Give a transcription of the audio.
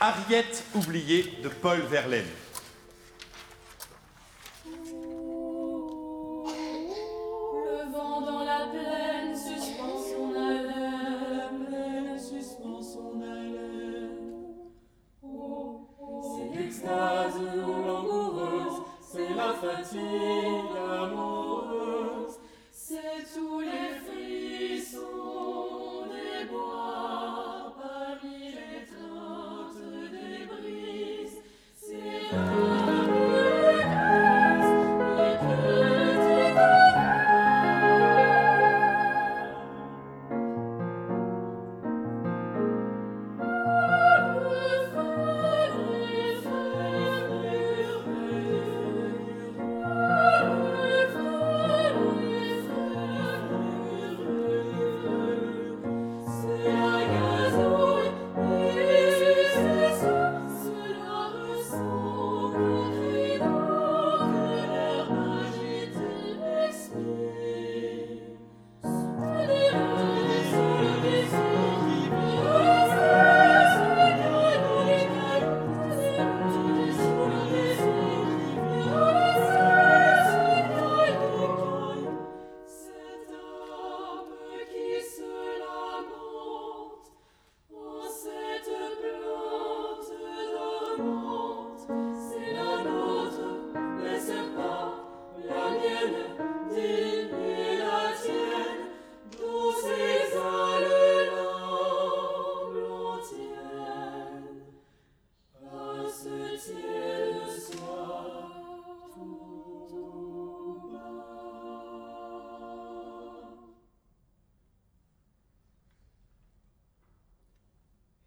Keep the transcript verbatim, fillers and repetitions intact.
Harriet oubliée de Paul Verlaine. Le vent dans la plaine suspend son haleine, plaine suspend son haleine. Oh, c'est l'extase langoureuse, c'est la fatigue.